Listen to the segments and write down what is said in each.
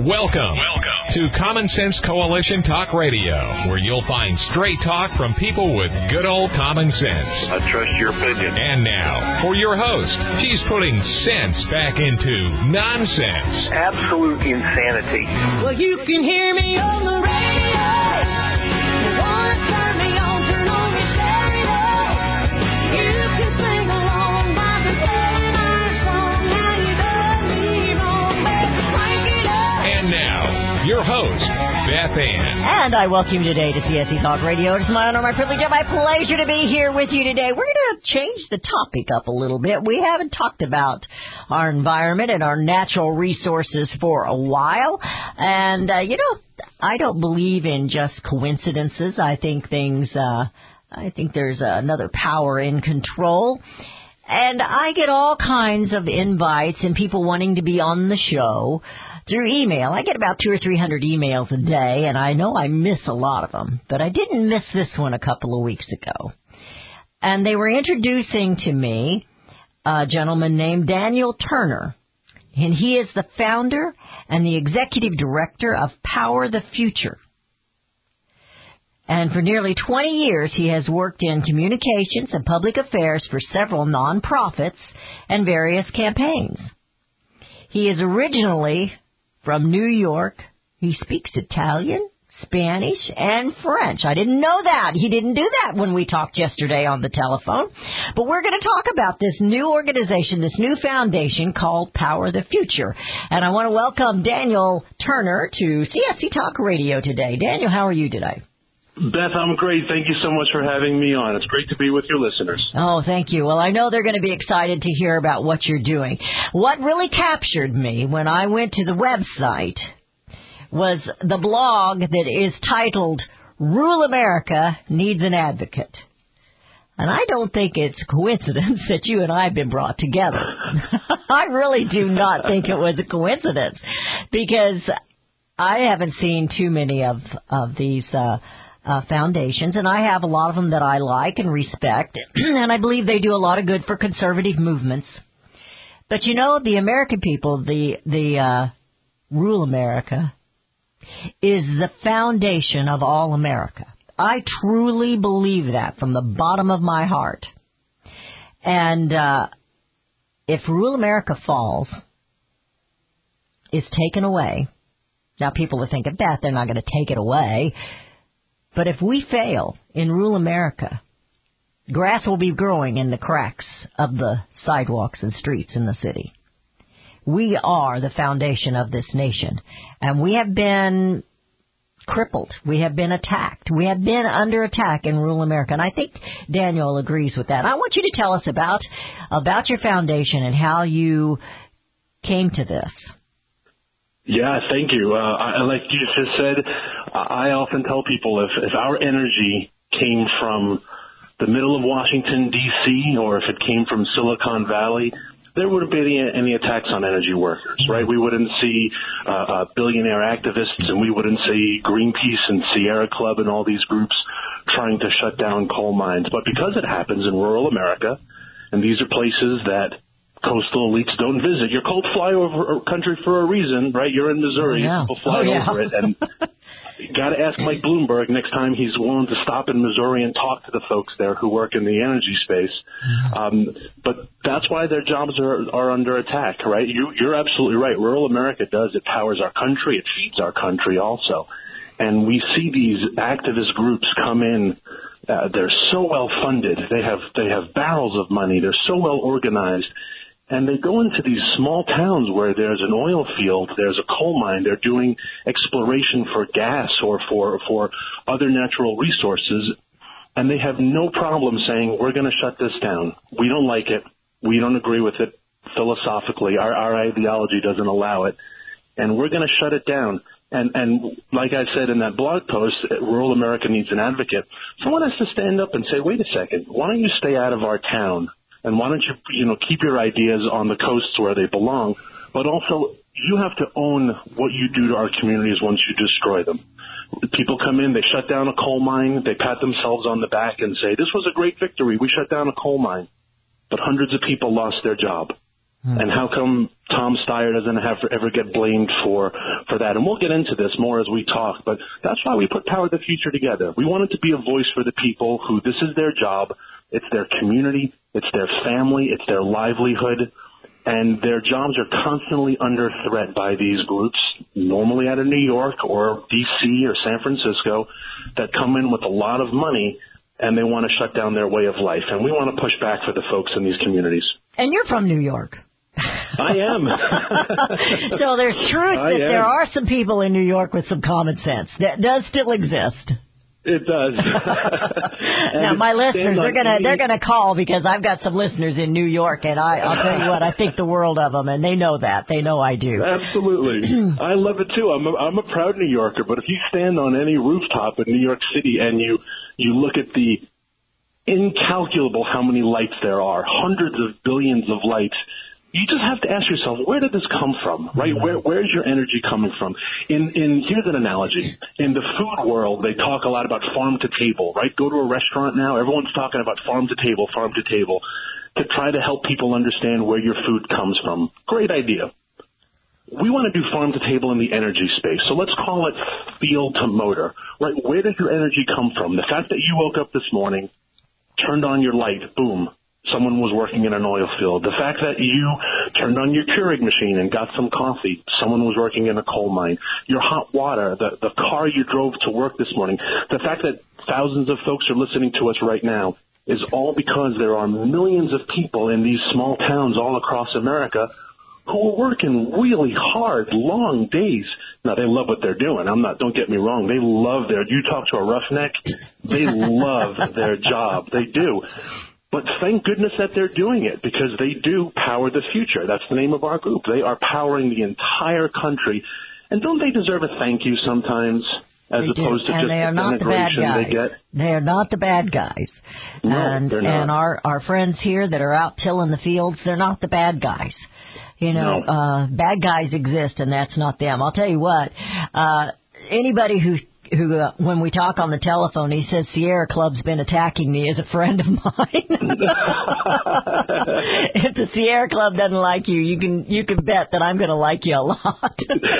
Welcome to Common Sense Coalition Talk Radio, where you'll find straight talk from people with good old common sense. I trust your opinion. And now, for your host, she's putting sense back into nonsense. Absolute insanity. Well, you can hear me on the radio. You want to turn me on, turn on your stereo. You can sing along by the playing our song. Now you done me wrong, baby, crank it up. And now, your host, Beth Ann. And I welcome you today to CSC Talk Radio. It's my honor, my privilege, and my pleasure to be here with you today. We're going to change the topic up a little bit. We haven't talked about our environment and our natural resources for a while. And, I don't believe in just coincidences. I think there's another power in control. And I get all kinds of invites and people wanting to be on the show through email. I get about 200 or 300 emails a day, and I know I miss a lot of them. But I didn't miss this one a couple of weeks ago. And they were introducing to me a gentleman named Daniel Turner. And he is the founder and the executive director of Power the Future. And for nearly 20 years, he has worked in communications and public affairs for several nonprofits and various campaigns. He is originally from New York. He speaks Italian, Spanish, and French. I didn't know that. He didn't do that when we talked yesterday on the telephone. But we're going to talk about this new organization, this new foundation called Power the Future. And I want to welcome Daniel Turner to CSC Talk Radio today. Daniel, how are you today? Beth, I'm great. Thank you so much for having me on. It's great to be with your listeners. Oh, thank you. Well, I know they're going to be excited to hear about what you're doing. What really captured me when I went to the website was the blog that is titled, Rural America Needs an Advocate. And I don't think it's a coincidence that you and I have been brought together. I really do not think it was a coincidence, because I haven't seen too many of these foundations, and I have a lot of them that I like and respect, and I believe they do a lot of good for conservative movements. But the American people, the rural America, is the foundation of all America. I truly believe that from the bottom of my heart. And if rural America falls, is taken away, now people are thinking, Beth, they're not going to take it away. But if we fail in rural America, grass will be growing in the cracks of the sidewalks and streets in the city. We are the foundation of this nation, and we have been crippled. We have been attacked. We have been under attack in rural America, and I think Daniel agrees with that. I want you to tell us about your foundation and how you came to this. Yeah, thank you. Like you just said, I often tell people if our energy came from the middle of Washington, D.C., or if it came from Silicon Valley, there wouldn't be any attacks on energy workers, right? We wouldn't see billionaire activists, and we wouldn't see Greenpeace and Sierra Club and all these groups trying to shut down coal mines. But because it happens in rural America, and these are places that coastal elites don't visit. You're called flyover country for a reason, right? You're in Missouri. Yeah. People fly over it. And you got to ask Mike Bloomberg next time he's willing to stop in Missouri and talk to the folks there who work in the energy space. But that's why their jobs are under attack, right? You're absolutely right. Rural America does. It powers our country. It feeds our country also. And we see these activist groups come in. They're so well funded. They have barrels of money. They're so well organized. And they go into these small towns where there's an oil field, there's a coal mine, they're doing exploration for gas or for other natural resources, and they have no problem saying, we're going to shut this down. We don't like it. We don't agree with it philosophically. Our ideology doesn't allow it, and we're going to shut it down. And like I said in that blog post, Rural America Needs an Advocate. Someone has to stand up and say, wait a second, why don't you stay out of our town? And why don't you keep your ideas on the coasts where they belong? But also, you have to own what you do to our communities once you destroy them. People come in, they shut down a coal mine, they pat themselves on the back and say, this was a great victory, we shut down a coal mine. But hundreds of people lost their job. And how come Tom Steyer doesn't ever get blamed for that? And we'll get into this more as we talk, but that's why we put Power the Future together. We wanted to be a voice for the people who this is their job, it's their community, it's their family, it's their livelihood, and their jobs are constantly under threat by these groups, normally out of New York or D.C. or San Francisco, that come in with a lot of money and they want to shut down their way of life. And we want to push back for the folks in these communities. And you're from New York. I am. So there's truth that there are some people in New York with some common sense. That does still exist. It does. Now, my listeners, they're gonna call because I've got some listeners in New York, and I'll tell you what, I think the world of them, and they know that. They know I do. Absolutely. I love it too. I'm a proud New Yorker, but if you stand on any rooftop in New York City and you look at the incalculable how many lights there are, hundreds of billions of lights, you just have to ask yourself, where did this come from, right? Where's your energy coming from? Here's an analogy. In the food world, they talk a lot about farm to table, right? Go to a restaurant now, everyone's talking about farm to table, to try to help people understand where your food comes from. Great idea. We want to do farm to table in the energy space. So let's call it field to motor, right? Where does your energy come from? The fact that you woke up this morning, turned on your light, boom, someone was working in an oil field. The fact that you turned on your Keurig machine and got some coffee, someone was working in a coal mine. Your hot water, the car you drove to work this morning, the fact that thousands of folks are listening to us right now is all because there are millions of people in these small towns all across America who are working really hard, long days. Now, they love what they're doing. Don't get me wrong. They love you talk to a roughneck, they love their job. They do. But thank goodness that they're doing it, because they do power the future. That's the name of our group. They are powering the entire country. And don't they deserve a thank you sometimes, as opposed to just the denigration they get? They are not the bad guys. No, they're not. And our friends here that are out tilling the fields, they're not the bad guys. Bad guys exist, and that's not them. I'll tell you what, anybody who when we talk on the telephone, he says Sierra Club's been attacking me as a friend of mine. If the Sierra Club doesn't like you, you can bet that I'm going to like you a lot.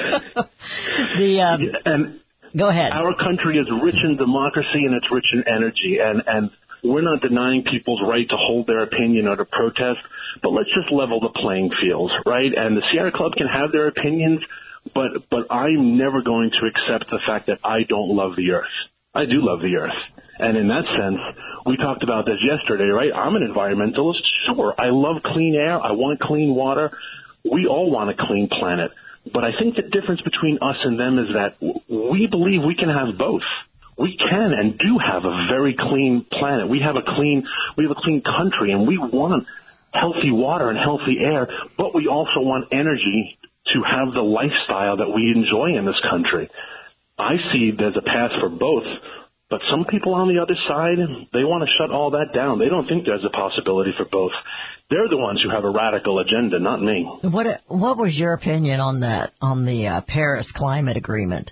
Go ahead. Our country is rich in democracy and it's rich in energy, and we're not denying people's right to hold their opinion or to protest, but let's just level the playing field, right? And the Sierra Club can have their opinions, but I'm never going to accept the fact that I don't love the earth. I do love the earth. And in that sense, we talked about this yesterday, right? I'm an environmentalist. Sure, I love clean air. I want clean water. We all want a clean planet. But I think the difference between us and them is that we believe we can have both. We can and do have a very clean planet. We have a clean country, and we want healthy water and healthy air, but we also want energy to have the lifestyle that we enjoy in this country. I see there's a path for both, but some people on the other side, they want to shut all that down. They don't think there's a possibility for both. They're the ones who have a radical agenda, not me. What was your opinion on that, on the Paris Climate Agreement?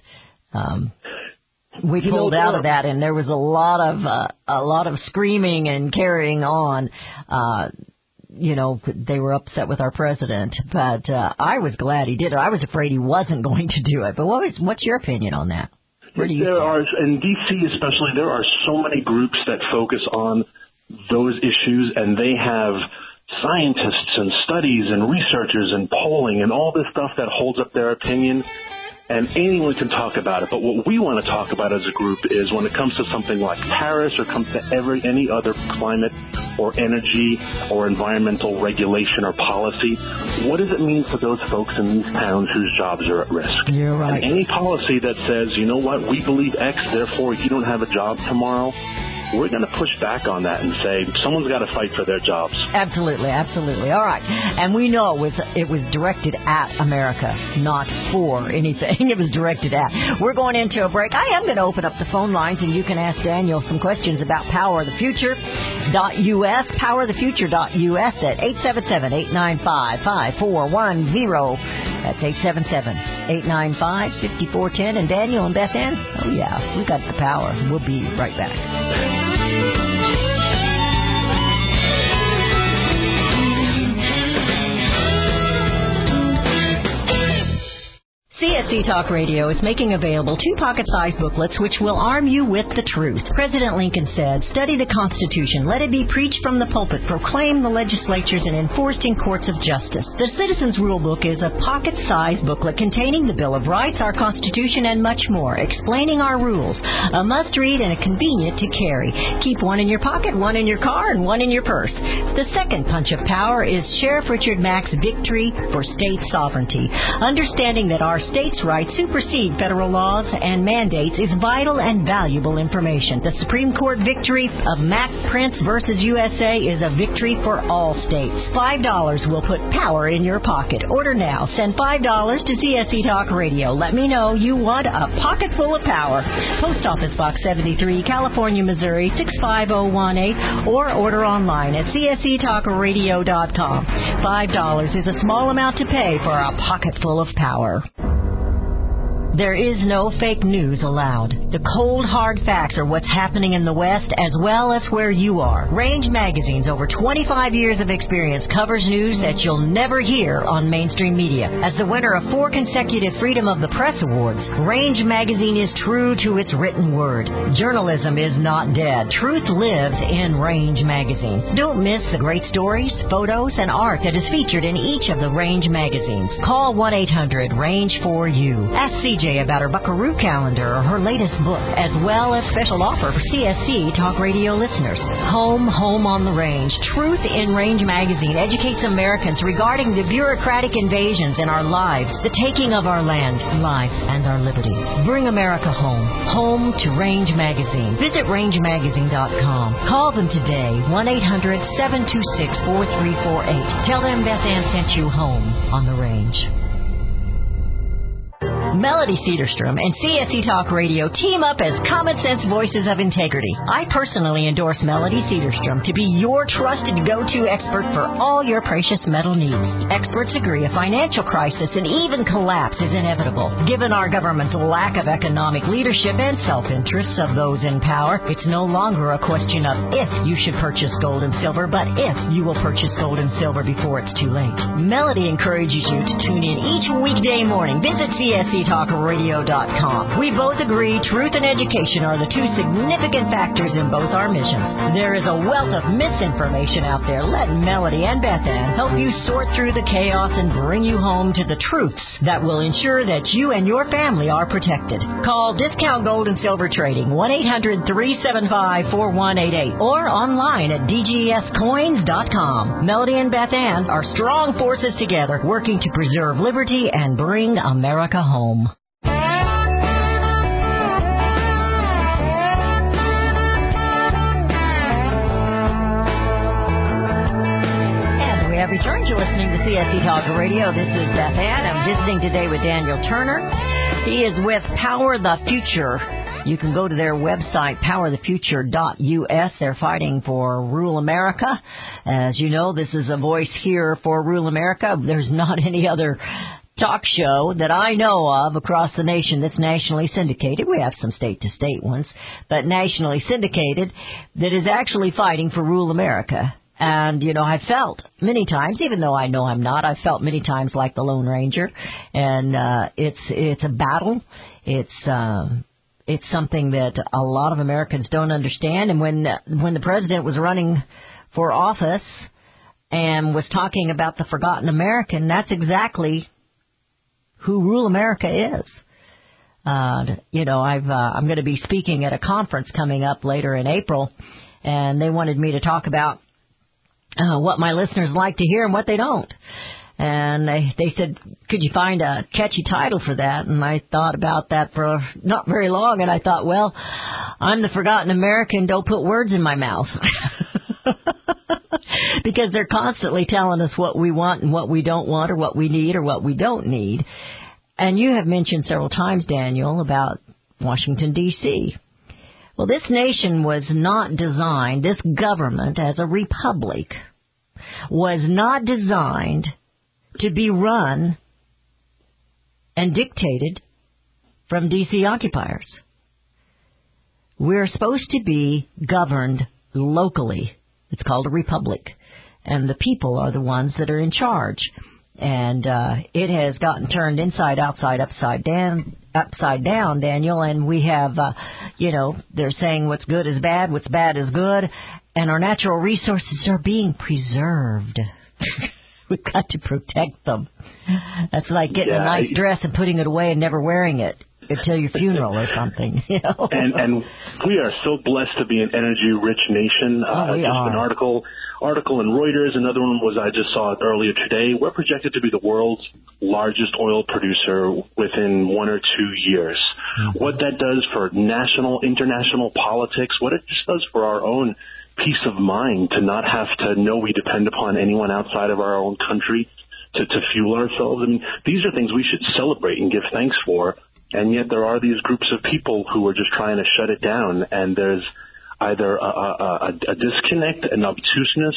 We pulled out of that, and there was a lot of screaming and carrying on. They were upset with our president, but I was glad he did it. I was afraid he wasn't going to do it. But what's your opinion on that? Where do you stand? In D.C. especially, there are so many groups that focus on those issues, and they have scientists and studies and researchers and polling and all this stuff that holds up their opinion. And anyone can talk about it. But what we want to talk about as a group is when it comes to something like Paris or comes to any other climate or energy or environmental regulation or policy, what does it mean for those folks in these towns whose jobs are at risk? You're right. And any policy that says, you know what, we believe X, therefore you don't have a job tomorrow, we're going to push back on that and say someone's got to fight for their jobs. Absolutely, absolutely. All right. And we know it was directed at America, not for anything. It was directed at. We're going into a break. I am going to open up the phone lines, and you can ask Daniel some questions about PowerTheFuture.us, PowerTheFuture.us at 877-895-5410. That's 877-895-5410. And Daniel and Beth Ann, oh, yeah, we got the power. We'll be right back. CSC Talk Radio is making available 2 pocket-sized booklets which will arm you with the truth. President Lincoln said, "Study the Constitution. Let it be preached from the pulpit, proclaimed the legislatures, and enforced in courts of justice." The Citizens Rule Book is a pocket-sized booklet containing the Bill of Rights, our Constitution, and much more, explaining our rules. A must-read and a convenient to carry. Keep one in your pocket, one in your car, and one in your purse. The second punch of power is Sheriff Richard Mack's Victory for State Sovereignty. Understanding that our states' rights supersede federal laws and mandates is vital and valuable information. The Supreme Court victory of Mack Prince versus USA is a victory for all states. $5 will put power in your pocket. Order now. Send $5 to CSC Talk Radio. Let me know you want a pocket full of power. Post Office Box 73, California, Missouri 65018, or order online at csctalkradio.com. $5 is a small amount to pay for a pocket full of power. There is no fake news allowed. The cold, hard facts are what's happening in the West as well as where you are. Range Magazine's over 25 years of experience covers news that you'll never hear on mainstream media. As the winner of 4 consecutive Freedom of the Press Awards, Range Magazine is true to its written word. Journalism is not dead. Truth lives in Range Magazine. Don't miss the great stories, photos, and art that is featured in each of the Range magazines. Call 1-800-RANGE-4U. Ask CJ about her Buckaroo calendar or her latest book, as well as special offer for CSC Talk Radio listeners. Home on the Range. Truth in Range Magazine educates Americans regarding the bureaucratic invasions in our lives, the taking of our land, life, and our liberty. Bring America home. Home to Range Magazine. Visit rangemagazine.com. Call them today, 1-800-726-4348. Tell them Beth Ann sent you home on the Range. Melody Cedarstrom and CSC Talk Radio team up as common sense voices of integrity. I personally endorse Melody Cedarstrom to be your trusted go-to expert for all your precious metal needs. Experts agree a financial crisis and even collapse is inevitable. Given our government's lack of economic leadership and self-interests of those in power, it's no longer a question of if you should purchase gold and silver, but if you will purchase gold and silver before it's too late. Melody encourages you to tune in each weekday morning. Visit CSCTalkRadio.com. We both agree truth and education are the 2 significant factors in both our missions. There is a wealth of misinformation out there. Let Melody and Beth Ann help you sort through the chaos and bring you home to the truths that will ensure that you and your family are protected. Call Discount Gold and Silver Trading, 1-800-375-4188, or online at dgscoins.com. Melody and Beth Ann are strong forces together, working to preserve liberty and bring America home. And we have returned. You're listening to CSC Talk Radio. This is Beth Ann. I'm visiting today with Daniel Turner. He is with Power the Future. You can go to their website, powerthefuture.us. They're fighting for rural America. As you know, this is a voice here for rural America. There's not any other talk show that I know of across the nation that's nationally syndicated. We have some state-to-state ones, but nationally syndicated that is actually fighting for rural America. And, you know, I felt many times, even though I know I'm not, I felt many times like the Lone Ranger. And it's a battle. It's something that a lot of Americans don't understand. And when the president was running for office and was talking about the forgotten American, that's exactly who rural America is. You know, I'm going to be speaking at a conference coming up later in April, and they wanted me to talk about what my listeners like to hear and what they don't. And they said, could you find a catchy title for that? And I thought about that for not very long, and I thought, well, I'm the forgotten American, don't put words in my mouth. Because they're constantly telling us what we want and what we don't want, or what we need or what we don't need. And you have mentioned several times, Daniel, about Washington, D.C. Well, this nation was not designed, this government as a republic was not designed to be run and dictated from D.C. occupiers. We're supposed to be governed locally. It's called a republic. And the people are the ones that are in charge. And it has gotten turned inside, outside, upside down, Daniel. And we have, they're saying what's good is bad, what's bad is good, and our natural resources are being preserved. We've got to protect them. That's like getting a nice dress and putting it away and never wearing it until your funeral or something. And we are so blessed to be an energy-rich nation. We are. An article in Reuters. Another one was, I just saw it earlier today. We're projected to be the world's largest oil producer within 1 or 2 years. Mm-hmm. What that does for national, international politics, what it just does for our own peace of mind to not have to know we depend upon anyone outside of our own country to fuel ourselves. I mean, these are things we should celebrate and give thanks for. And yet there are these groups of people who are just trying to shut it down. And there's either a disconnect, an obtuseness,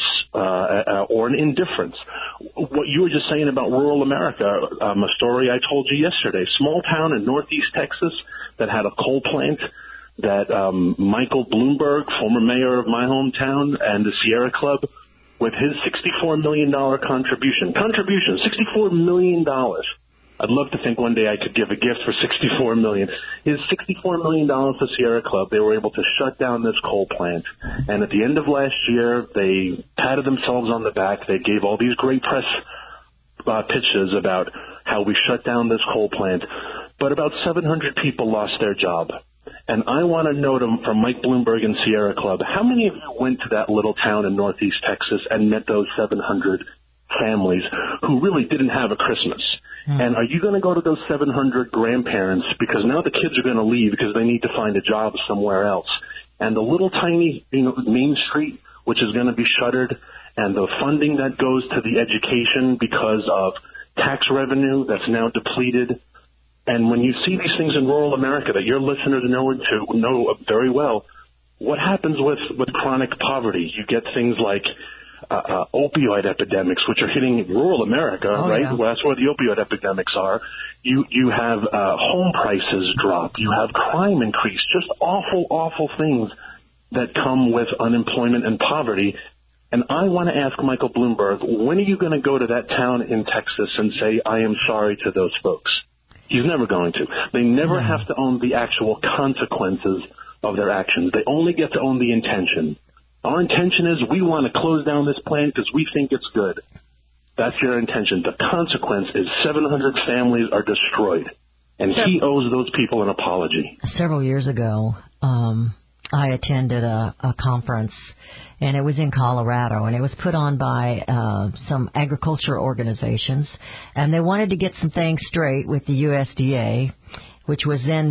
or an indifference. What you were just saying about rural America, a story I told you yesterday, small town in northeast Texas that had a coal plant that Michael Bloomberg, former mayor of my hometown, and the Sierra Club, with his $64 million contribution, $64 million. I'd love to think one day I could give a gift for $64 million. His $64 million to Sierra Club, they were able to shut down this coal plant. And at the end of last year, they patted themselves on the back. They gave all these great press pitches about how we shut down this coal plant. But about 700 people lost their job. And I want to know from Mike Bloomberg and Sierra Club, how many of you went to that little town in northeast Texas and met those 700 families who really didn't have a Christmas? And are you going to go to those 700 grandparents because now the kids are going to leave because they need to find a job somewhere else? And the little tiny, Main Street, which is going to be shuttered, and the funding that goes to the education because of tax revenue that's now depleted. And when you see these things in rural America that your listeners know very well, what happens with chronic poverty? You get things like opioid epidemics, which are hitting rural America, right? Yeah. Well, that's where the opioid epidemics are. You have home prices drop. You have crime increase. Just awful, awful things that come with unemployment and poverty. And I want to ask Michael Bloomberg, when are you going to go to that town in Texas and say, I am sorry to those folks? He's never going to. They never have to own the actual consequences of their actions. They only get to own the intention. Our intention is we want to close down this plant because we think it's good. That's your intention. The consequence is 700 families are destroyed. And he owes those people an apology. Several years ago, I attended a conference, and it was in Colorado, and it was put on by some agriculture organizations, and they wanted to get some things straight with the USDA, which was then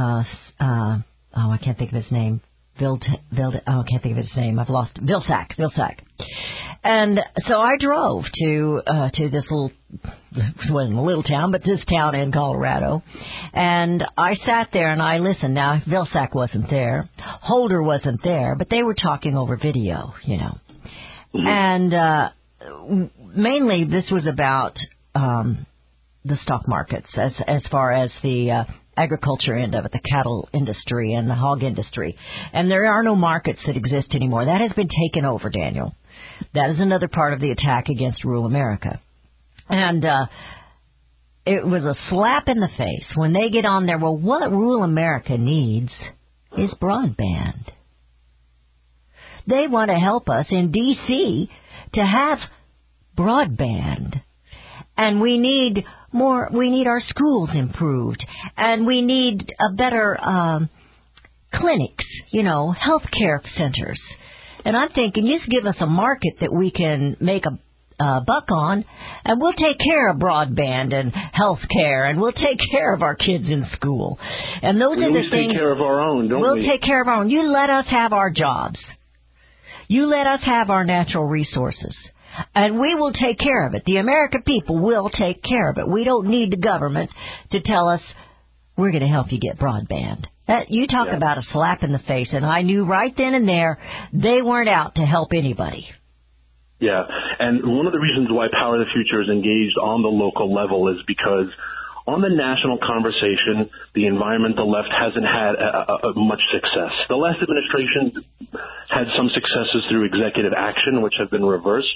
I can't think of his name. I can't think of his name. I've lost Vilsack. And so I drove to this it wasn't a little town, but this town in Colorado. And I sat there and I listened. Now, Vilsack wasn't there. Holder wasn't there, but they were talking over video, Mm-hmm. And mainly this was about the stock markets as far as the agriculture end of it, the cattle industry and the hog industry. And there are no markets that exist anymore. That has been taken over, Daniel. That is another part of the attack against rural America. And it was a slap in the face when they get on there. Well, what rural America needs is broadband. They want to help us in D.C. to have broadband. And we need our schools improved. And we need a better clinics, health care centers. And I'm thinking, just give us a market that we can make a buck on, and we'll take care of broadband and health care, and we'll take care of our kids in school. And those are the things. We'll take care of our own, don't we? We'll take care of our own. You let us have our jobs. You let us have our natural resources. And we will take care of it. The American people will take care of it. We don't need the government to tell us we're going to help you get broadband. You talk about a slap in the face, and I knew right then and there they weren't out to help anybody. Yeah, and one of the reasons why Power of the Future is engaged on the local level is because on the national conversation, the environmental left hasn't had much success. The last administration had some successes through executive action, which have been reversed.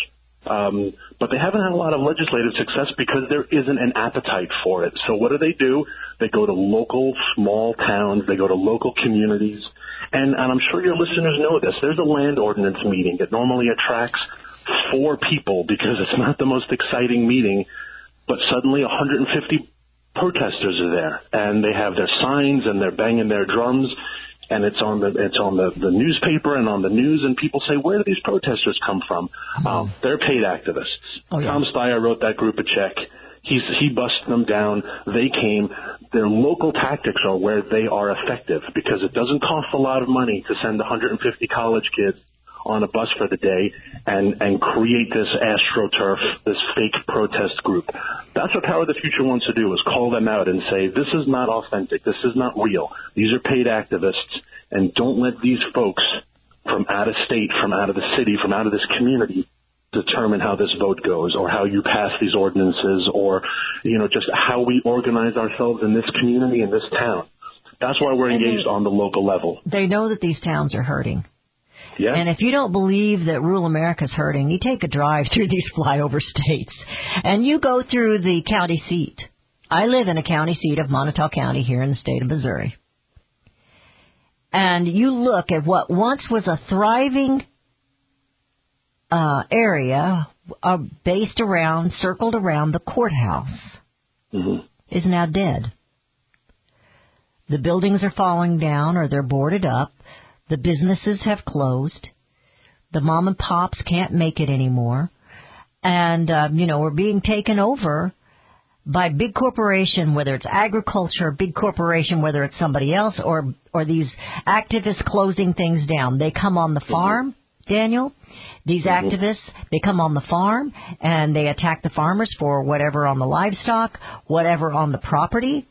But they haven't had a lot of legislative success because there isn't an appetite for it. So what do? They go to local small towns. They go to local communities. And I'm sure your listeners know this. There's a land ordinance meeting that normally attracts 4 people because it's not the most exciting meeting, but suddenly 150 protesters are there, and they have their signs and they're banging their drums, and it's on the newspaper and on the news, and people say, where do these protesters come from? They're paid activists. Oh, yeah. Tom Steyer wrote that group a check. He busted them down. They came. Their local tactics are where they are effective because it doesn't cost a lot of money to send 150 college kids on a bus for the day and create this AstroTurf, this fake protest group. That's what Power the Future wants to do, is call them out and say, this is not authentic. This is not real. These are paid activists, and don't let these folks from out of state, from out of the city, from out of this community determine how this vote goes or how you pass these ordinances or, just how we organize ourselves in this community, in this town. That's why we're engaged on the local level. They know that these towns are hurting. Yeah. And if you don't believe that rural America's hurting, you take a drive through these flyover states and you go through the county seat. I live in a county seat of Montauk County here in the state of Missouri. And you look at what once was a thriving area circled around the courthouse is now dead. The buildings are falling down or they're boarded up. The businesses have closed. The mom and pops can't make it anymore. And, we're being taken over by big corporation, whether it's agriculture, big corporation, whether it's somebody else, or these activists closing things down. They come on the farm, Daniel. These activists, they come on the farm and they attack the farmers for whatever on the livestock, whatever on the property.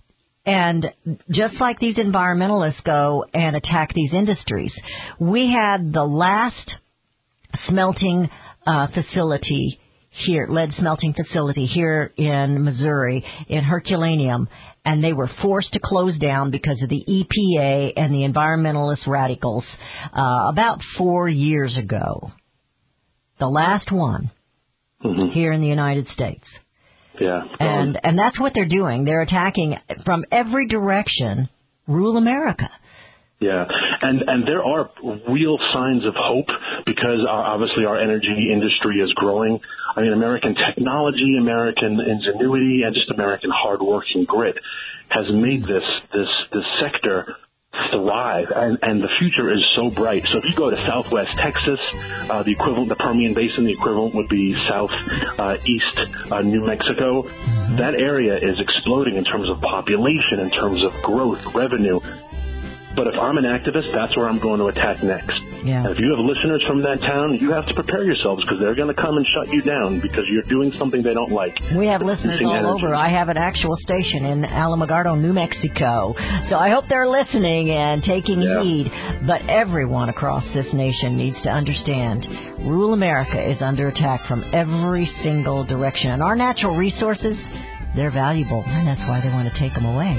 And just like these environmentalists go and attack these industries, we had the last smelting facility here, lead smelting facility here in Missouri, in Herculaneum, and they were forced to close down because of the EPA and the environmentalist radicals about 4 years ago. The last one here in the United States. Yeah. And that's what they're doing. They're attacking from every direction rural America. Yeah, and there are real signs of hope because obviously our energy industry is growing. I mean, American technology, American ingenuity, and just American hard-working grit has made this sector thrive, and the future is so bright. So if you go to Southwest Texas, the equivalent, the Permian Basin, the equivalent would be southeast New Mexico. That area is exploding in terms of population, in terms of growth, revenue. But if I'm an activist, that's where I'm going to attack next. Yeah. And if you have listeners from that town, you have to prepare yourselves because they're going to come and shut you down because you're doing something they don't like. We have listeners all over. I have an actual station in Alamogordo, New Mexico. So I hope they're listening and taking heed. But everyone across this nation needs to understand rural America is under attack from every single direction. And our natural resources, they're valuable, and that's why they want to take them away.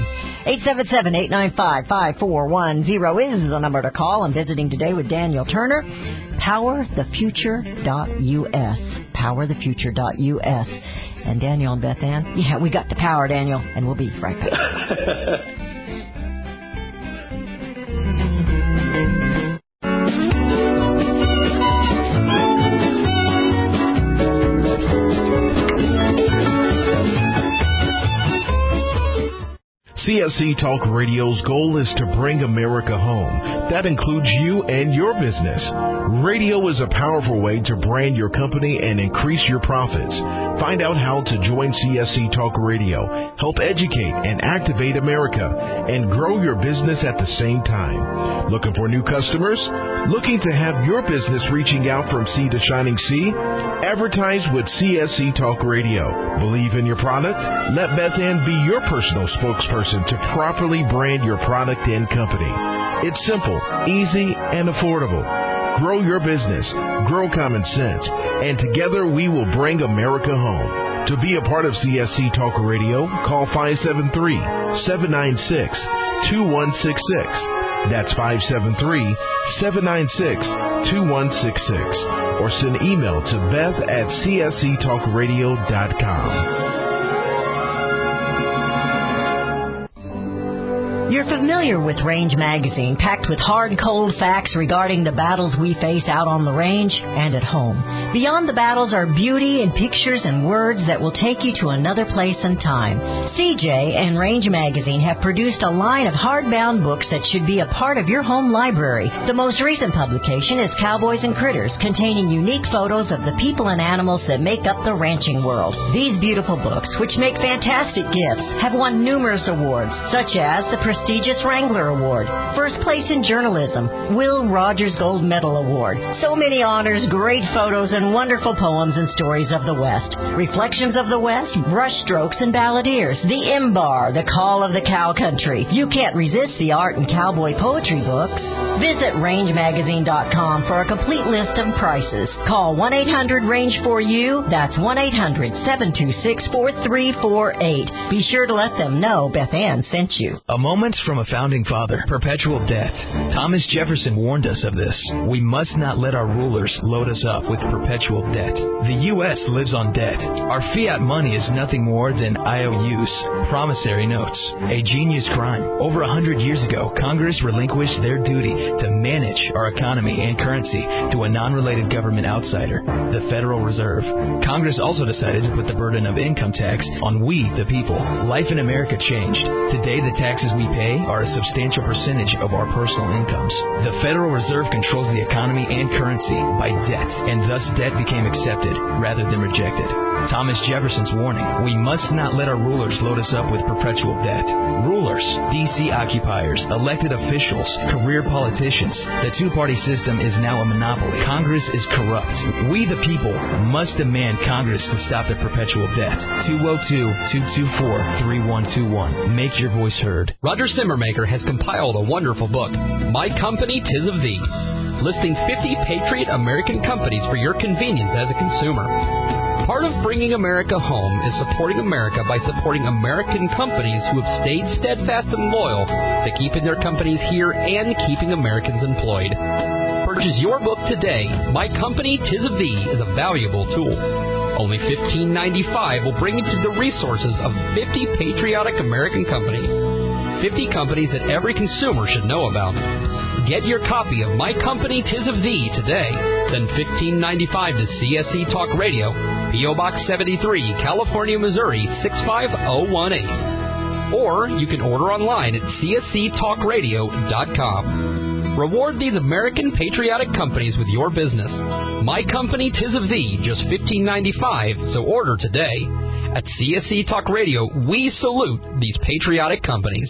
877-895-5410 is the number to call. I'm visiting today with Daniel Turner, powerthefuture.us, powerthefuture.us. And Daniel and Beth Ann, we got the power, Daniel, and we'll be right back. CSC Talk Radio's goal is to bring America home. That includes you and your business. Radio is a powerful way to brand your company and increase your profits. Find out how to join CSC Talk Radio, help educate and activate America, and grow your business at the same time. Looking for new customers? Looking to have your business reaching out from sea to shining sea? Advertise with CSC Talk Radio. Believe in your product? Let Beth Ann be your personal spokesperson to properly brand your product and company. It's simple, easy, and affordable. Grow your business, grow common sense, and together we will bring America home. To be a part of CSC Talk Radio, call 573-796-2166. That's 573-796-2166. or send email to beth@csctalkradio.com. You're familiar with Range Magazine, packed with hard, cold facts regarding the battles we face out on the range and at home. Beyond the battles are beauty and pictures and words that will take you to another place and time. CJ and Range Magazine have produced a line of hardbound books that should be a part of your home library. The most recent publication is Cowboys and Critters, containing unique photos of the people and animals that make up the ranching world. These beautiful books, which make fantastic gifts, have won numerous awards, such as the prestigious Wrangler Award, First Place in Journalism, Will Rogers Gold Medal Award. So many honors, great photos, and wonderful poems and stories of the West. Reflections of the West, Brushstrokes and Balladeers, The Imbar, The Call of the Cow Country. You can't resist the art and cowboy poetry books. Visit rangemagazine.com for a complete list of prices. Call 1-800-RANGE-4U. That's 1-800-726-4348. Be sure to let them know Beth Ann sent you. A moment from a founding father, perpetual debt. Thomas Jefferson warned us of this. We must not let our rulers load us up with perpetual debt. The U.S. lives on debt. Our fiat money is nothing more than IOUs, promissory notes, a genius crime. Over 100 years ago, Congress relinquished their duty to manage our economy and currency to a non-related government outsider, the Federal Reserve. Congress also decided to put the burden of income tax on we, the people. Life in America changed. Today, the taxes we pay are a substantial percentage of our personal incomes. The Federal Reserve controls the economy and currency by debt, and thus debt became accepted rather than rejected. Thomas Jefferson's warning, we must not let our rulers load us up with perpetual debt. Rulers, D.C. occupiers, elected officials, career politicians. The two-party system is now a monopoly. Congress is corrupt. We, the people, must demand Congress to stop the perpetual debt. 202-224-3121. Make your voice heard. Roger Simmermaker has compiled a wonderful book, My Company, 'Tis of Thee, listing 50 patriot American companies for your convenience as a consumer. Part of bringing America home is supporting America by supporting American companies who have stayed steadfast and loyal to keeping their companies here and keeping Americans employed. Purchase your book today. My Company, 'Tis of Thee is a valuable tool. Only $15.95 will bring you to the resources of 50 patriotic American companies. 50 companies that every consumer should know about. Get your copy of My Company, 'Tis of Thee today. Send $15.95 to CSC Talk Radio, P.O. Box 73, California, Missouri, 65018. Or you can order online at csctalkradio.com. Reward these American patriotic companies with your business. My Company, 'Tis of Thee, just $15.95, so order today. At CSC Talk Radio, we salute these patriotic companies.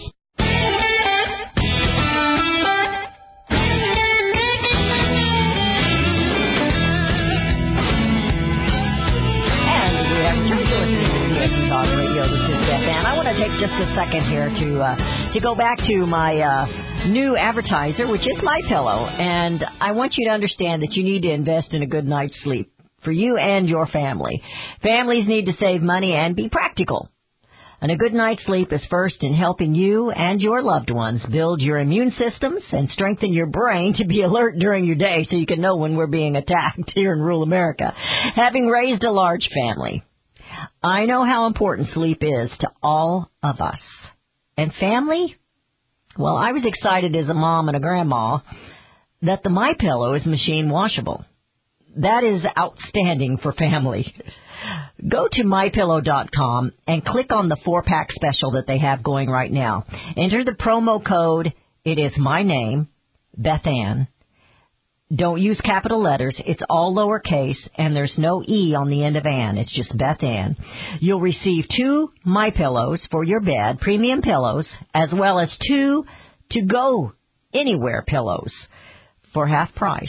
Take just a second here to go back to my new advertiser, which is MyPillow, and I want you to understand that you need to invest in a good night's sleep for you and your family. Families need to save money and be practical. And a good night's sleep is first in helping you and your loved ones build your immune systems and strengthen your brain to be alert during your day so you can know when we're being attacked here in rural America. Having raised a large family, I know how important sleep is to all of us. And family? Well, I was excited as a mom and a grandma that the MyPillow is machine washable. That is outstanding for family. Go to MyPillow.com and click on the 4-pack special that they have going right now. Enter the promo code, it is my name, Beth Ann. Don't use capital letters. It's all lowercase, and there's no E on the end of Ann. It's just Beth Ann. You'll receive 2 MyPillows for your bed, premium pillows, as well as 2 to-go anywhere pillows for half price.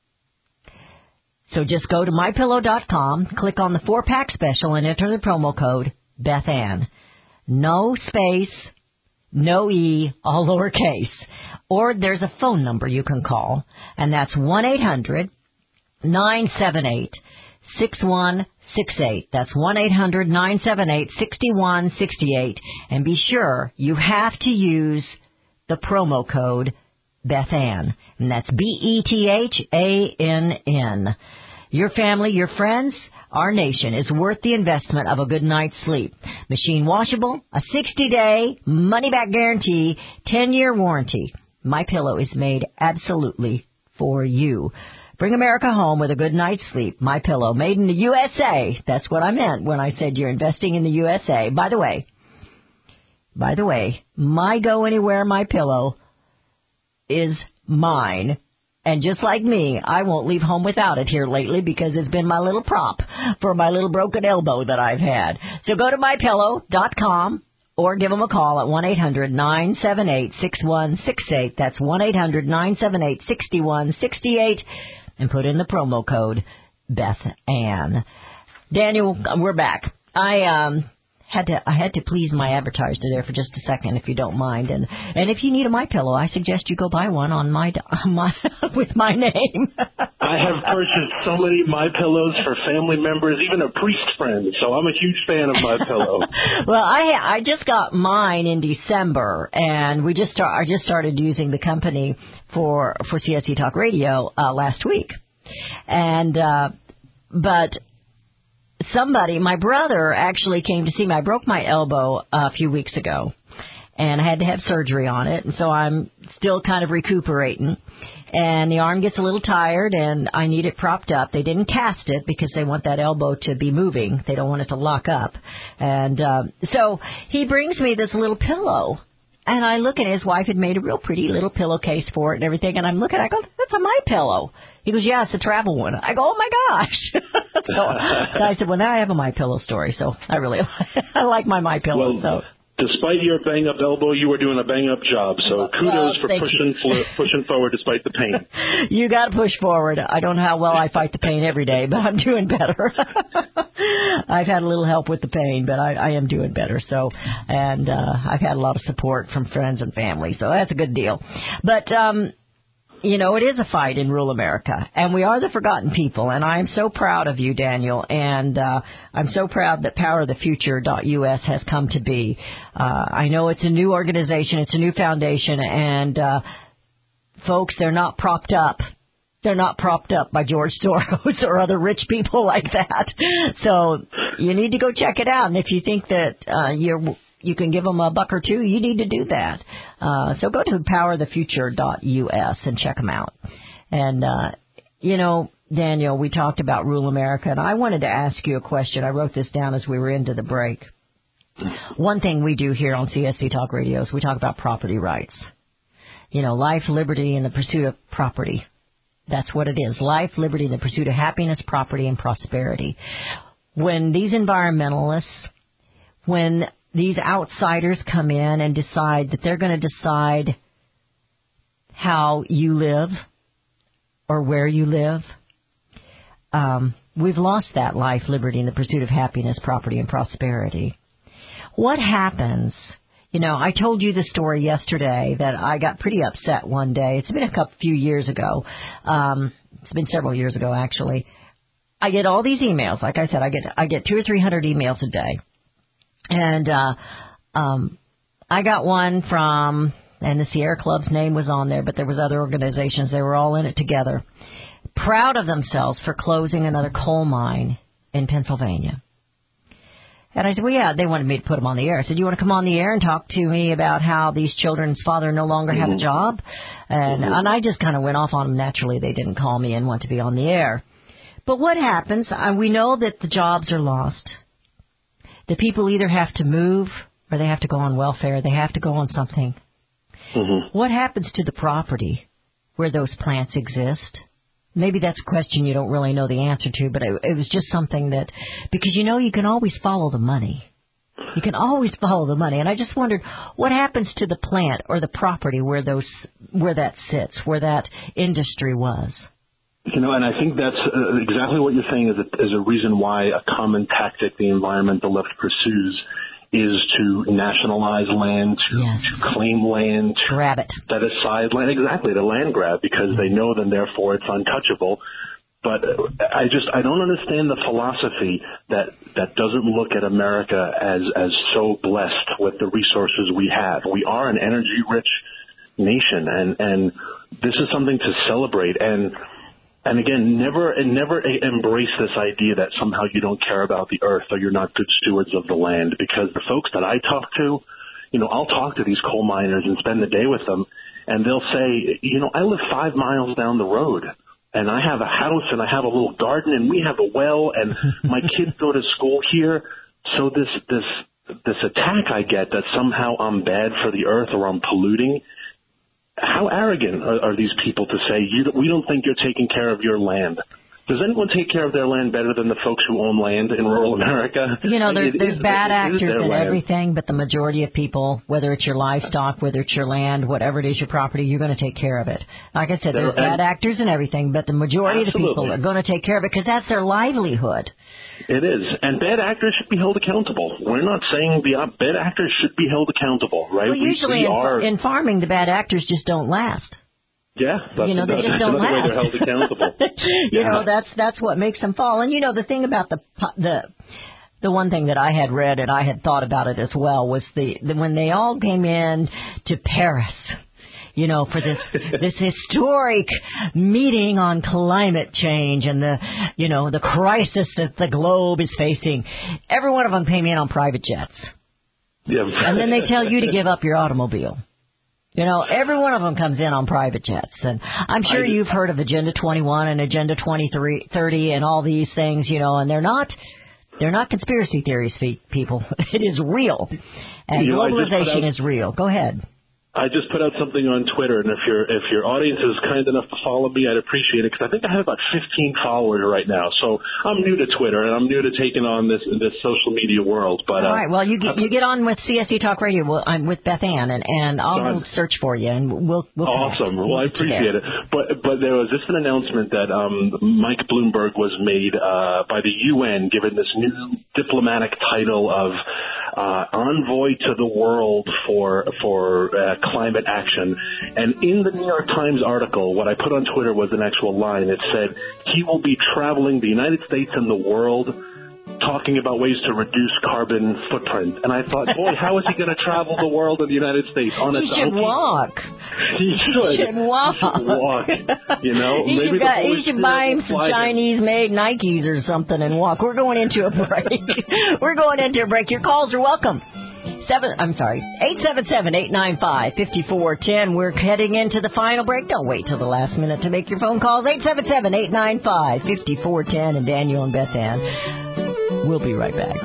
So just go to MyPillow.com, click on the 4-pack special, and enter the promo code Beth Ann. No space, no E, all lowercase. Or there's a phone number you can call, and that's 1-800-978-6168. That's 1-800-978-6168. And be sure you have to use the promo code Beth Ann, and that's BETHANN. Your family, your friends, our nation is worth the investment of a good night's sleep. Machine washable, a 60-day money-back guarantee, 10-year warranty. MyPillow is made absolutely for you. Bring America home with a good night's sleep. MyPillow, made in the USA. That's what I meant when I said you're investing in the USA. By the way, my Go Anywhere MyPillow is mine. And just like me, I won't leave home without it here lately because it's been my little prop for my little broken elbow that I've had. So go to MyPillow.com or give them a call at 1-800-978-6168. That's 1-800-978-6168. And put in the promo code Beth Ann. Daniel, we're back. I had to please my advertiser there for just a second, if you don't mind. And if you need a MyPillow, I suggest you go buy one on my with my name. I have purchased so many MyPillows for family members, even a priest friend. So I'm a huge fan of MyPillow. Well, I just got mine in December, and I just started using the company for CSC Talk Radio last week, and but. My brother actually came to see me. I broke my elbow a few weeks ago, and I had to have surgery on it, and so I'm still kind of recuperating. And the arm gets a little tired, and I need it propped up. They didn't cast it because they want that elbow to be moving. They don't want it to lock up. And so he brings me this little pillow. And I look at it, his wife had made a real pretty little pillowcase for it and everything. And I'm looking, I go, that's a MyPillow. He goes, yeah, it's a travel one. I go, oh my gosh. So I said, well, now I have a MyPillow story. So I really I like my MyPillow. Well, despite your bang-up elbow, you were doing a bang-up job. So kudos for pushing forward despite the pain. You got to push forward. I don't know how well I fight the pain every day, but I'm doing better. I've had a little help with the pain, but I am doing better. So, and I've had a lot of support from friends and family, so that's a good deal. But you know, it is a fight in rural America, and we are the forgotten people, and I am so proud of you, Daniel, and I'm so proud that PowerTheFuture.us has come to be. I know it's a new organization, it's a new foundation, and folks, they're not propped up. They're not propped up by George Soros or other rich people like that. So you need to go check it out, and if you think that you can give them $1 or $2, you need to do that. So go to PowerTheFuture.us and check them out. And, you know, Daniel, we talked about rural America, and I wanted to ask you a question. I wrote this down as we were into the break. One thing we do here on CSC Talk Radio is we talk about property rights. You know, life, liberty, and the pursuit of property. That's what it is. Life, liberty, and the pursuit of happiness, property, and prosperity. When these environmentalists, when these outsiders come in and decide that they're going to decide how you live or where you live, we've lost that life, liberty, and the pursuit of happiness, property, and prosperity. What happens? You know, I told you the story yesterday that I got pretty upset one day. It's been a few years ago. It's been several years ago, actually. I get all these emails. Like I said, I get 200 or 300 emails a day. And I got one from, and the Sierra Club's name was on there, but there was other organizations. They were all in it together, proud of themselves for closing another coal mine in Pennsylvania. And I said, well, yeah, they wanted me to put them on the air. I said, you want to come on the air and talk to me about how these children's father no longer have a job? And I just kind of went off on them naturally. They didn't call me and want to be on the air. But what happens, we know that the jobs are lost. The people either have to move or they have to go on welfare. They have to go on something. What happens to the property where those plants exist? Maybe that's a question you don't really know the answer to, but it was just something that, because you know you can always follow the money. You can always follow the money. And I just wondered, what happens to the plant or the property where that sits, where that industry was? You know, and I think that's exactly what you're saying is a reason why a common tactic the environmental left pursues is to nationalize land, to claim land, to grab it, set aside land, exactly, the land grab, because they know then therefore it's untouchable. But I don't understand the philosophy that doesn't look at America as so blessed with the resources we have. We are an energy rich nation, and this is something to celebrate. And And again, never embrace this idea that somehow you don't care about the earth or you're not good stewards of the land, because the folks that I talk to, I'll talk to these coal miners and spend the day with them, and they'll say, I live 5 miles down the road, and I have a house, and I have a little garden, and we have a well, and my kids go to school here. So this attack I get that somehow I'm bad for the earth or I'm polluting, how arrogant are these people to say, we don't think you're taking care of your land? Does anyone take care of their land better than the folks who own land in rural America? There's bad actors in everything, but the majority of people, whether it's your livestock, whether it's your land, whatever it is, your property, you're going to take care of it. Like I said, there's bad actors in everything, but the majority of the people are going to take care of it because that's their livelihood. It is. And bad actors should be held accountable. We're not saying bad actors should be held accountable, right? Well, usually in farming, the bad actors just don't last. Yeah, that's, they just don't way last. they're held accountable. That's what makes them fall. And the thing about the one thing that I had read and I had thought about it as well was when they all came in to Paris, for this historic meeting on climate change and the crisis that the globe is facing. Every one of them came in on private jets. Yeah. And then they tell you to give up your automobile. Every one of them comes in on private jets. And I'm sure you've heard of Agenda 21 and Agenda 2030 and all these things, and they're not conspiracy theories, people. It is real. And globalization is real. Go ahead. I just put out something on Twitter, and if your audience is kind enough to follow me, I'd appreciate it, because I think I have about 15 followers right now. So I'm new to Twitter, and I'm new to taking on this social media world. But all right, well, you get on with CSC Talk Radio. Well, I'm with Beth Ann, and I'll search for you, and we'll awesome. Well, I appreciate it. But there was just an announcement that Mike Bloomberg was made by the UN, given this new diplomatic title of envoy to the world for climate action. And in the New York Times article, what I put on Twitter was an actual line. It said, he will be traveling the United States and the world talking about ways to reduce carbon footprint. And I thought, boy, how is he going to travel the world in the United States? On a donkey? Should walk. He should walk. He should buy him some Chinese-made Nikes or something and walk. We're going into a break. Your calls are welcome. 877-895-5410. We're heading into the final break. Don't wait till the last minute to make your phone calls. 877-895-5410. And Daniel and Beth Ann. We'll be right back.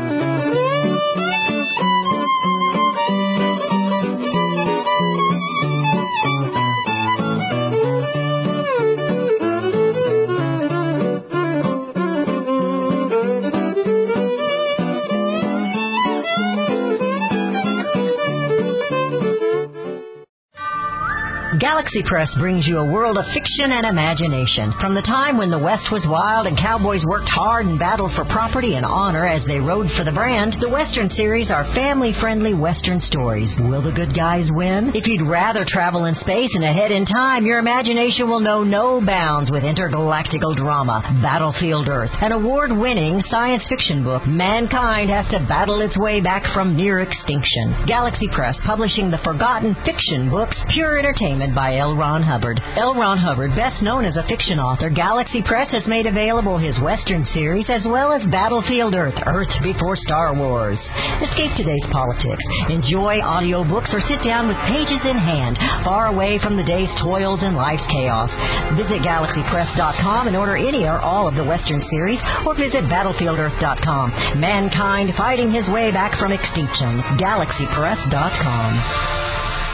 Galaxy Press brings you a world of fiction and imagination. From the time when the West was wild and cowboys worked hard and battled for property and honor as they rode for the brand, the Western series are family-friendly Western stories. Will the good guys win? If you'd rather travel in space and ahead in time, your imagination will know no bounds with intergalactical drama, Battlefield Earth, an award-winning science fiction book. Mankind has to battle its way back from near extinction. Galaxy Press, publishing the forgotten fiction books, Pure Entertainment by L. Ron Hubbard. L. Ron Hubbard, best known as a fiction author, Galaxy Press has made available his Western series as well as Battlefield Earth, Earth Before Star Wars. Escape today's politics. Enjoy audiobooks or sit down with pages in hand, far away from the day's toils and life's chaos. Visit GalaxyPress.com and order any or all of the Western series, or visit BattlefieldEarth.com. Mankind fighting his way back from extinction. GalaxyPress.com.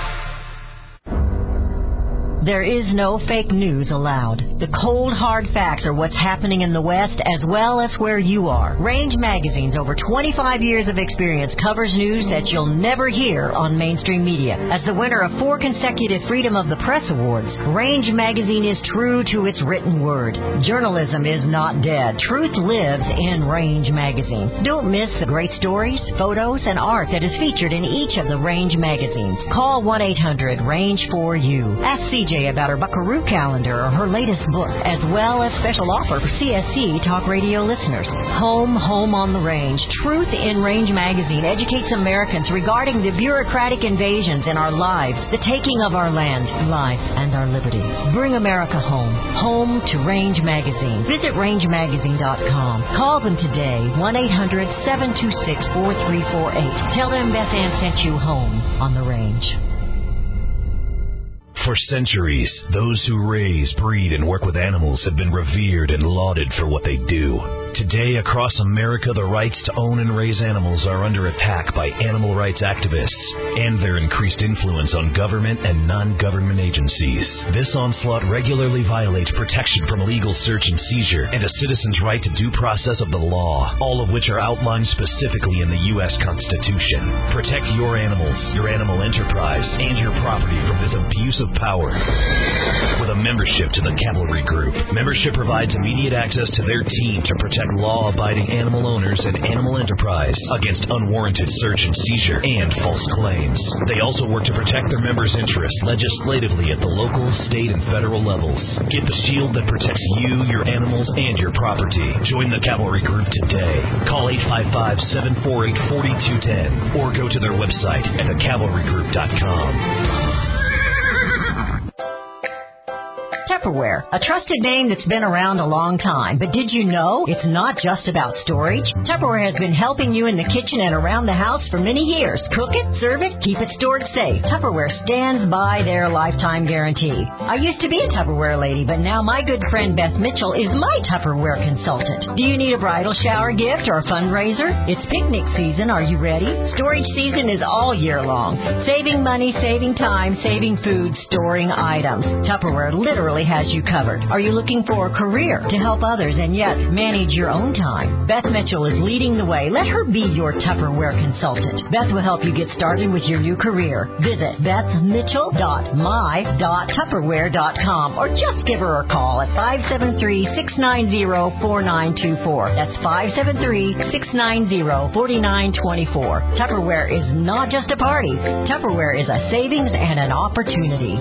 There is no fake news allowed. The cold, hard facts are what's happening in the West as well as where you are. Range Magazine's over 25 years of experience covers news that you'll never hear on mainstream media. As the winner of 4 consecutive Freedom of the Press Awards, Range Magazine is true to its written word. Journalism is not dead. Truth lives in Range Magazine. Don't miss the great stories, photos, and art that is featured in each of the Range magazines. Call 1-800-RANGE-4U. Ask CJ Tuesday about her Buckaroo calendar or her latest book, as well as special offer for CSC Talk Radio listeners. Home on the Range. Truth in Range magazine educates Americans regarding the bureaucratic invasions in our lives, the taking of our land, life, and our liberty. Bring America home. Home to Range magazine. Visit rangemagazine.com. Call them today, 1-800-726-4348. Tell them Beth Ann sent you home on the Range. For centuries, those who raise, breed, and work with animals have been revered and lauded for what they do. Today, across America, the rights to own and raise animals are under attack by animal rights activists and their increased influence on government and non-government agencies. This onslaught regularly violates protection from illegal search and seizure and a citizen's right to due process of the law, all of which are outlined specifically in the U.S. Constitution. Protect your animals, your animal enterprise, and your property from this abuse of power. With a membership to the Cavalry Group, membership provides immediate access to their team to protect law-abiding animal owners and animal enterprise against unwarranted search and seizure and false claims. They also work to protect their members' interests legislatively at the local, state, and federal levels. Get the shield that protects you, your animals, and your property. Join the Cavalry Group today. Call 855-748-4210 or go to their website at thecavalrygroup.com. Tupperware, a trusted name that's been around a long time. But did you know it's not just about storage? Tupperware has been helping you in the kitchen and around the house for many years. Cook it, serve it, keep it stored safe. Tupperware stands by their lifetime guarantee. I used to be a Tupperware lady, but now my good friend Beth Mitchell is my Tupperware consultant. Do you need a bridal shower gift or a fundraiser? It's picnic season. Are you ready? Storage season is all year long. Saving money, saving time, saving food, storing items. Tupperware literally has you covered. Are you looking for a career to help others and yet manage your own time? Beth Mitchell is leading the way. Let her be your Tupperware consultant. Beth will help you get started with your new career. Visit bethmitchell.my.tupperware.com or just give her a call at 573-690-4924. That's 573-690-4924. Tupperware is not just a party. Tupperware is a savings and an opportunity.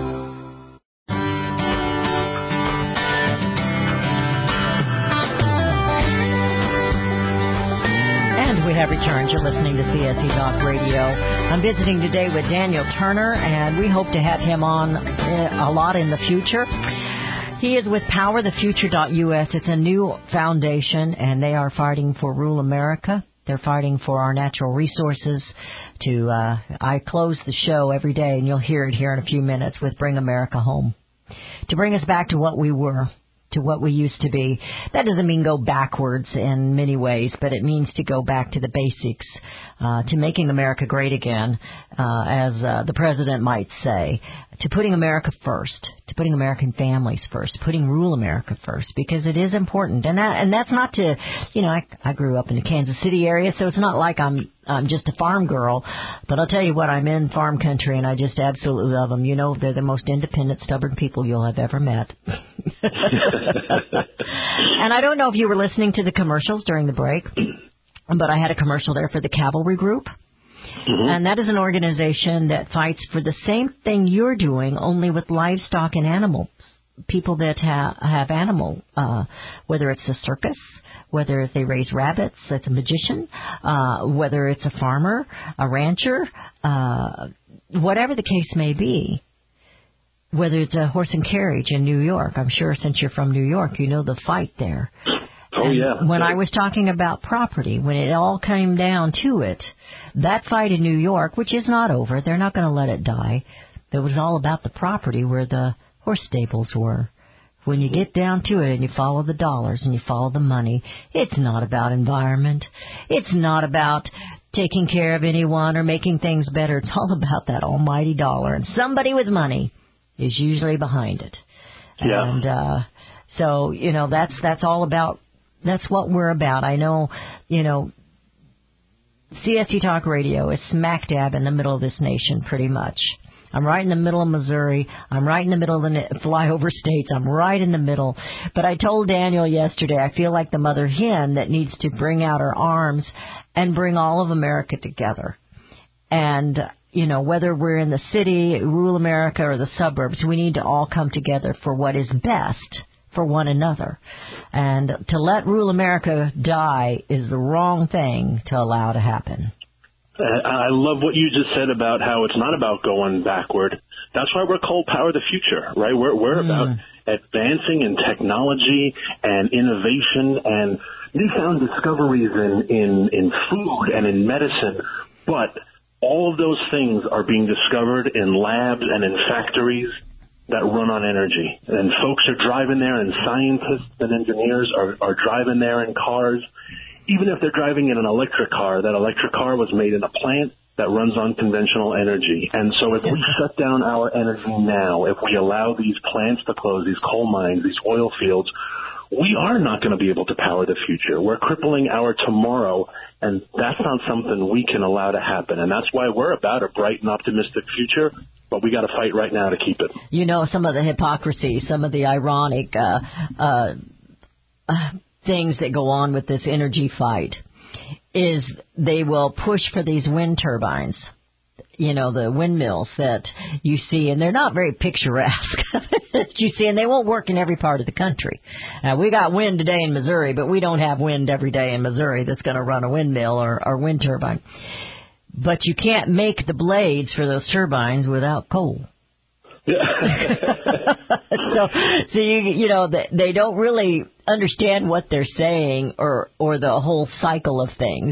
We have returned. You're listening to CSC Talk Radio. I'm visiting today with Daniel Turner, and we hope to have him on a lot in the future. He is with PowerTheFuture.us. It's a new foundation, and they are fighting for rural America. They're fighting for our natural resources. I close the show every day, and you'll hear it here in a few minutes, with Bring America Home. To bring us back to what we were, to what we used to be. That doesn't mean go backwards in many ways, but it means to go back to the basics, to making America great again, as the president might say, to putting America first, to putting American families first, putting rural America first, because it is important. And that's not to, I grew up in the Kansas City area, so it's not like I'm just a farm girl, but I'll tell you what, I'm in farm country, and I just absolutely love them. They're the most independent, stubborn people you'll have ever met. And I don't know if you were listening to the commercials during the break, but I had a commercial there for the Cavalry Group. Mm-hmm. And that is an organization that fights for the same thing you're doing, only with livestock and animals. People that have animal, whether it's a circus, whether they raise rabbits, it's a magician, whether it's a farmer, a rancher, whatever the case may be, whether it's a horse and carriage in New York. I'm sure since you're from New York, you know the fight there. Oh, yeah. When I was talking about property, when it all came down to it, that fight in New York, which is not over, they're not going to let it die. It was all about the property where the horse stables were. When you get down to it and you follow the dollars and you follow the money, it's not about environment. It's not about taking care of anyone or making things better. It's all about that almighty dollar. And somebody with money is usually behind it. Yeah. And so, that's all about, that's what we're about. I know, CSC Talk Radio is smack dab in the middle of this nation pretty much. I'm right in the middle of Missouri. I'm right in the middle of the flyover states. I'm right in the middle. But I told Daniel yesterday, I feel like the mother hen that needs to bring out her arms and bring all of America together. And whether we're in the city, rural America, or the suburbs, we need to all come together for what is best for one another. And to let rural America die is the wrong thing to allow to happen. I love what you just said about how it's not about going backward. That's why we're called Power the Future, right? We're about advancing in technology and innovation and newfound discoveries in food and in medicine. But all of those things are being discovered in labs and in factories that run on energy. And folks are driving there, and scientists and engineers are driving there in cars. Even if they're driving in an electric car, that electric car was made in a plant that runs on conventional energy. And so if we shut down our energy now, if we allow these plants to close, these coal mines, these oil fields, we are not going to be able to power the future. We're crippling our tomorrow, and that's not something we can allow to happen. And that's why we're about a bright and optimistic future, but we got to fight right now to keep it. Some of the hypocrisy, some of the ironic things that go on with this energy fight is they will push for these wind turbines, the windmills that you see, and they're not very picturesque that you see, and they won't work in every part of the country. We got wind today in Missouri, but we don't have wind every day in Missouri that's going to run a windmill or wind turbine. But you can't make the blades for those turbines without coal. So they don't really understand what they're saying or the whole cycle of things,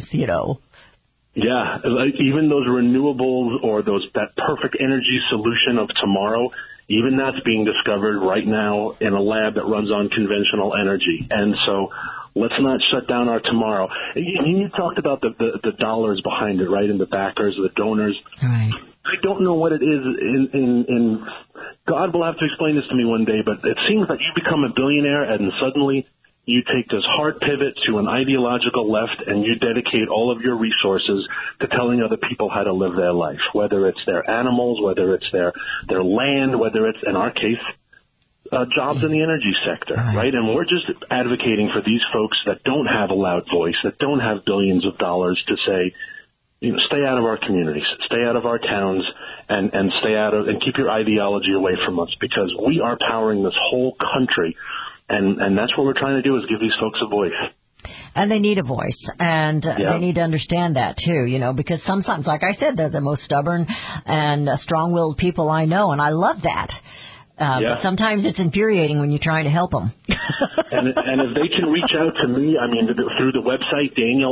Yeah, like even those renewables or that perfect energy solution of tomorrow, even that's being discovered right now in a lab that runs on conventional energy. And so let's not shut down our tomorrow. You talked about the dollars behind it, right, and the backers, the donors. Right. I don't know what it is in God will have to explain this to me one day, but it seems like you become a billionaire and suddenly you take this hard pivot to an ideological left and you dedicate all of your resources to telling other people how to live their life, whether it's their animals, whether it's their land, whether it's, in our case, jobs in the energy sector, right? And we're just advocating for these folks that don't have a loud voice, that don't have billions of dollars to say, stay out of our communities, stay out of our towns, and stay out of and keep your ideology away from us, because we are powering this whole country, and that's what we're trying to do, is give these folks a voice. And they need a voice, and they need to understand that too, because sometimes, like I said, they're the most stubborn and strong-willed people I know, and I love that. But sometimes it's infuriating when you're trying to help them. and if they can reach out to me, through the website,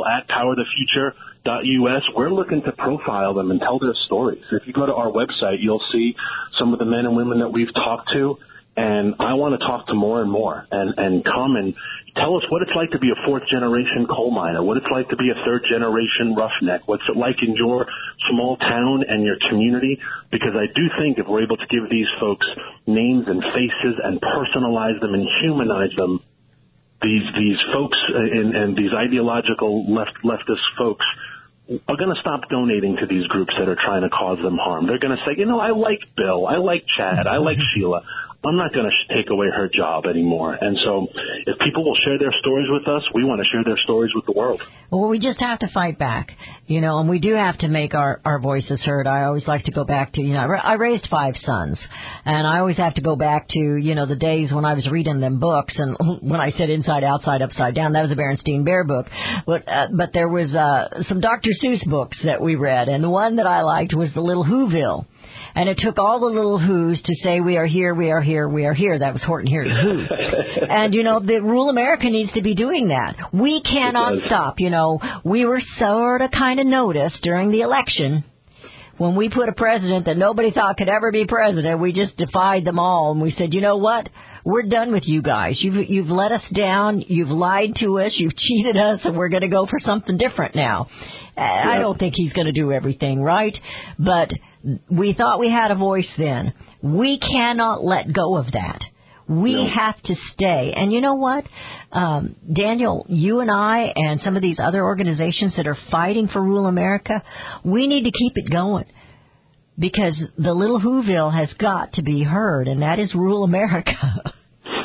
Daniel@powerthefuture.us, we're looking to profile them and tell their stories. If you go to our website, you'll see some of the men and women that we've talked to, and I want to talk to more and more, and come and tell us what it's like to be a fourth-generation coal miner, what it's like to be a third-generation roughneck, what's it like in your small town and your community, because I do think if we're able to give these folks names and faces and personalize them and humanize them, these folks and these ideological leftist folks are going to stop donating to these groups that are trying to cause them harm. They're going to say, I like Bill, I like Chad, I like Sheila. I'm not going to take away her job anymore. And so if people will share their stories with us, we want to share their stories with the world. Well, we just have to fight back, and we do have to make our voices heard. I always like to go back to, I raised 5 sons, and I always have to go back to, the days when I was reading them books, and when I said Inside, Outside, Upside Down, that was a Berenstain Bear book. But there was some Dr. Seuss books that we read, and the one that I liked was The Little Whoville. And it took all the little who's to say, we are here, we are here, we are here. That was Horton Hears Who. And, the rural America needs to be doing that. We cannot stop. We were sort of kind of noticed during the election when we put a president that nobody thought could ever be president. We just defied them all. And we said, you know what? We're done with you guys. You've let us down. You've lied to us. You've cheated us. And we're going to go for something different now. I don't think he's going to do everything right, but we thought we had a voice then. We cannot let go of that. We have to stay. And you know what? Daniel, you and I and some of these other organizations that are fighting for rural America, we need to keep it going, because the Little Whoville has got to be heard, and that is rural America.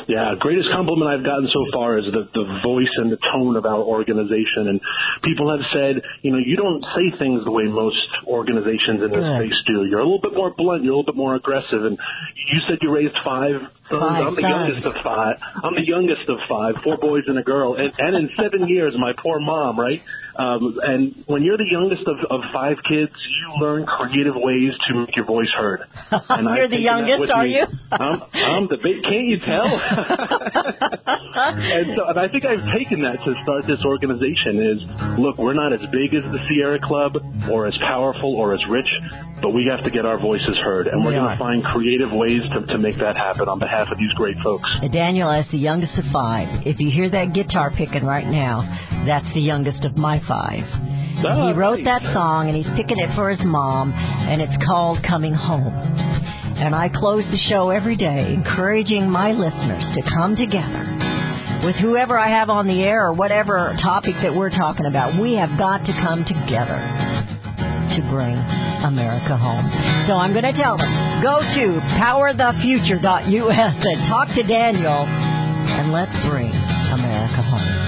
Yeah, greatest compliment I've gotten so far is the voice and the tone of our organization. And people have said, you don't say things the way most organizations in this space do. You're a little bit more blunt. You're a little bit more aggressive. And you said you raised 5 sons. I'm the youngest of 5. I'm the youngest of 5, 4 boys and a girl. And in 7 years, my poor mom, right? And when you're the youngest of 5 kids, you learn creative ways to make your voice heard. And you're the youngest, are you? I'm the big. Can't you tell? and I think I've taken that to start this organization. Is look, we're not as big as the Sierra Club, or as powerful, or as rich, but we have to get our voices heard, and we're going to find creative ways to make that happen on behalf of these great folks. Daniel, as the youngest of 5, if you hear that guitar picking right now, that's the youngest of my 5. He wrote that song, and he's picking it for his mom, and it's called Coming Home. And I close the show every day encouraging my listeners to come together with whoever I have on the air or whatever topic that we're talking about. We have got to come together to bring America home. So I'm going to tell them, go to powerthefuture.us and talk to Daniel, and let's bring America home.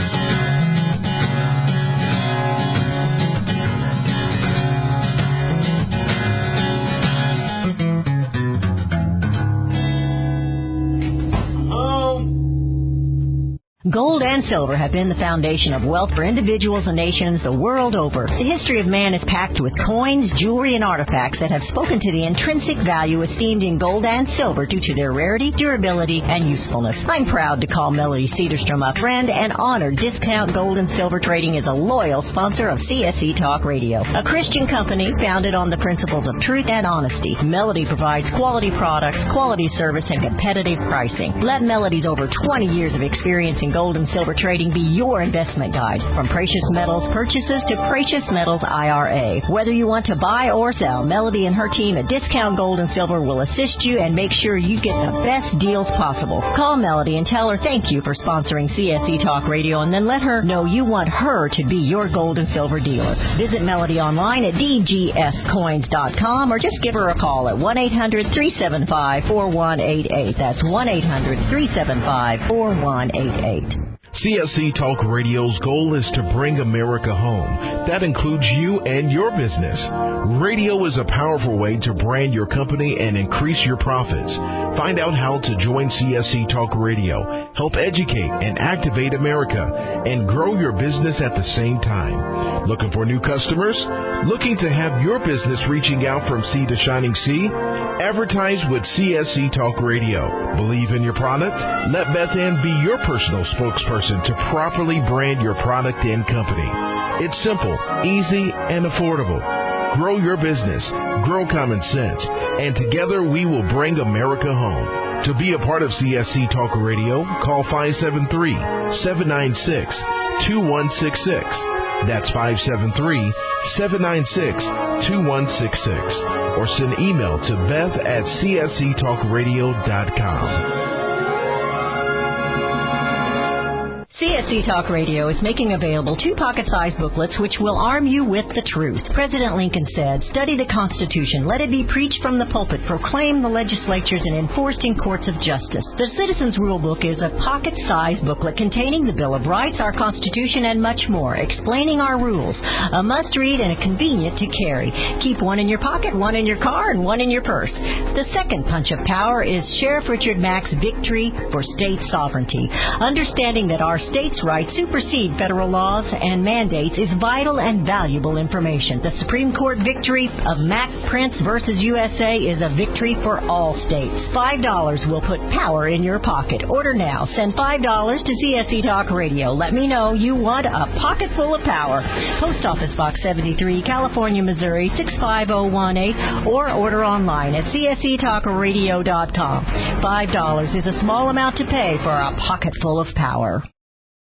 Gold and silver have been the foundation of wealth for individuals and nations the world over. The history of man is packed with coins, jewelry, and artifacts that have spoken to the intrinsic value esteemed in gold and silver due to their rarity, durability, and usefulness. I'm proud to call Melody Cedarstrom a friend and honored Discount Gold and Silver Trading is a loyal sponsor of CSE Talk Radio, a Christian company founded on the principles of truth and honesty. Melody provides quality products, quality service, and competitive pricing. Let Melody's over 20 years of experience in gold and silver trading be your investment guide. From precious metals purchases to precious metals IRA. Whether you want to buy or sell, Melody and her team at Discount Gold and Silver will assist you and make sure you get the best deals possible. Call Melody and tell her thank you for sponsoring CSE Talk Radio, and then let her know you want her to be your gold and silver dealer. Visit Melody online at dgscoins.com or just give her a call at 1-800-375-4188. That's 1-800-375-4188. CSC Talk Radio's goal is to bring America home. That includes you and your business. Radio is a powerful way to brand your company and increase your profits. Find out how to join CSC Talk Radio, help educate and activate America, and grow your business at the same time. Looking for new customers? Looking to have your business reaching out from sea to shining sea? Advertise with CSC Talk Radio. Believe in your product? Let Beth Ann be your personal spokesperson to properly brand your product and company. It's simple, easy, and affordable. Grow your business, grow common sense, and together we will bring America home. To be a part of CSC Talk Radio, call 573-796-2166. That's 573-796-2166. Or send email to beth@csctalkradio.com. CSC Talk Radio is making available 2 pocket-sized booklets which will arm you with the truth. President Lincoln said, "Study the Constitution. Let it be preached from the pulpit, proclaimed the legislatures, and enforced in courts of justice." The Citizens Rule Book is a pocket-sized booklet containing the Bill of Rights, our Constitution, and much more, explaining our rules. A must-read and a convenient to carry. Keep one in your pocket, one in your car, and one in your purse. The second punch of power is Sheriff Richard Mack's Victory for State Sovereignty. Understanding that our states' rights supersede federal laws and mandates is vital and valuable information. The Supreme Court victory of Mack Prince versus USA is a victory for all states. $5 will put power in your pocket. Order now. Send $5 to CSC Talk Radio. Let me know you want a pocket full of power. Post Office Box 73, California, Missouri 65018, or order online at csctalkradio.com. $5 is a small amount to pay for a pocket full of power.